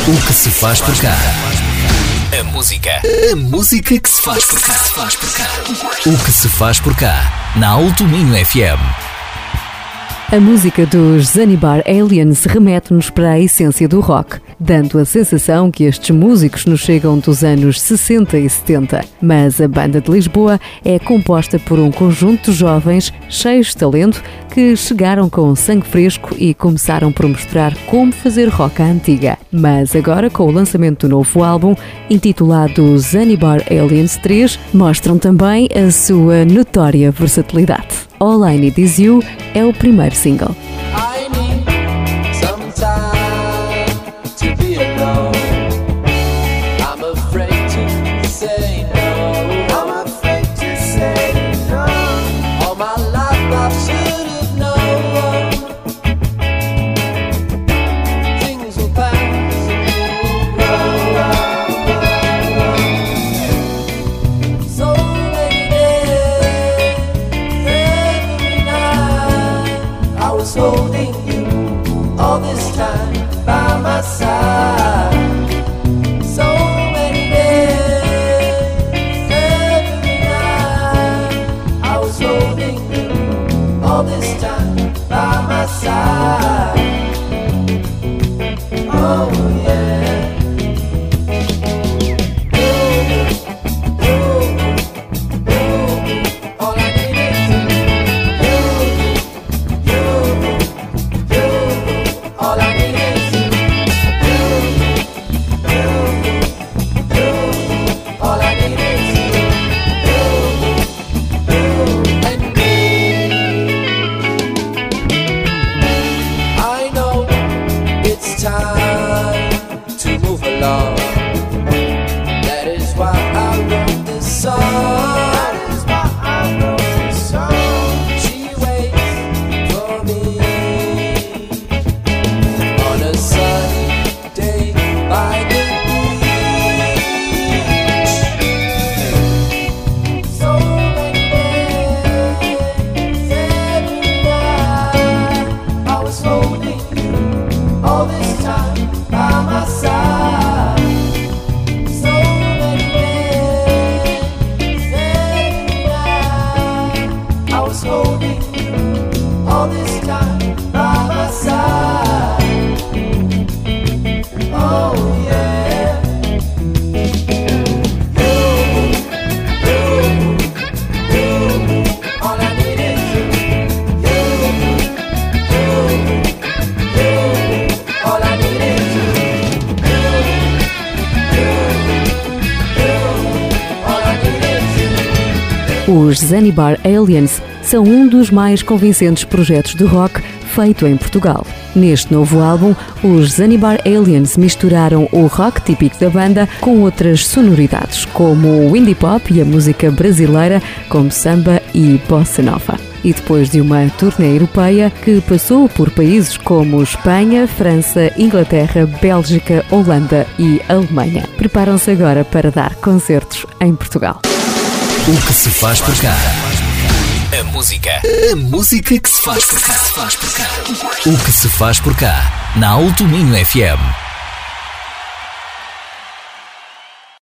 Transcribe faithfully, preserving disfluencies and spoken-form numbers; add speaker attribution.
Speaker 1: O que se faz por cá. A música. A música que se faz por cá. Se faz por cá. O que se faz por cá. Na Alto Minho F M.
Speaker 2: A música dos Zanibar Aliens remete-nos para a essência do rock, dando a sensação que estes músicos nos chegam dos anos sessenta e setenta. Mas a banda de Lisboa é composta por um conjunto de jovens cheios de talento que chegaram com sangue fresco e começaram por mostrar como fazer rock à antiga. Mas agora, com o lançamento do novo álbum, intitulado Zanibar Aliens três, mostram também a sua notória versatilidade. All I Need Is You é o primeiro single.
Speaker 3: I need some time to be alone. I'm afraid to say no. I'm afraid to say no. All my life I should have known. Things will pass and we'll grow. So many days, every night I was holding you all this time by my side. So many days, every night I was holding you all this time by my side. Oh yeah. You, you, you, all I need is you. You, you, all I need is you. You, you, you, all I need is you. You, you, and me. I know it's time to move along. That is why I wrote this song. That is why I wrote this song. She waits for me on a sunny day by the beach. So many days, every night I was holding you all this time by my side. So many days, every night I was holding you all this time by my side. Oh yeah. You, you, you, all I need is you. You, you, you, all I need is you. You, you, you, all I need is you.
Speaker 2: Os Zanibar Aliens são um dos mais convincentes projetos de rock feito em Portugal. Neste novo álbum, os Zanibar Aliens misturaram o rock típico da banda com outras sonoridades, como o indie pop e a música brasileira, como samba e bossa nova. E depois de uma turnê europeia que passou por países como Espanha, França, Inglaterra, Bélgica, Holanda e Alemanha, preparam-se agora para dar concertos em Portugal.
Speaker 1: O que se faz por cá. A música. A música que se faz por cá. Se faz por cá. O que se faz por cá. Na Alto Minho F M.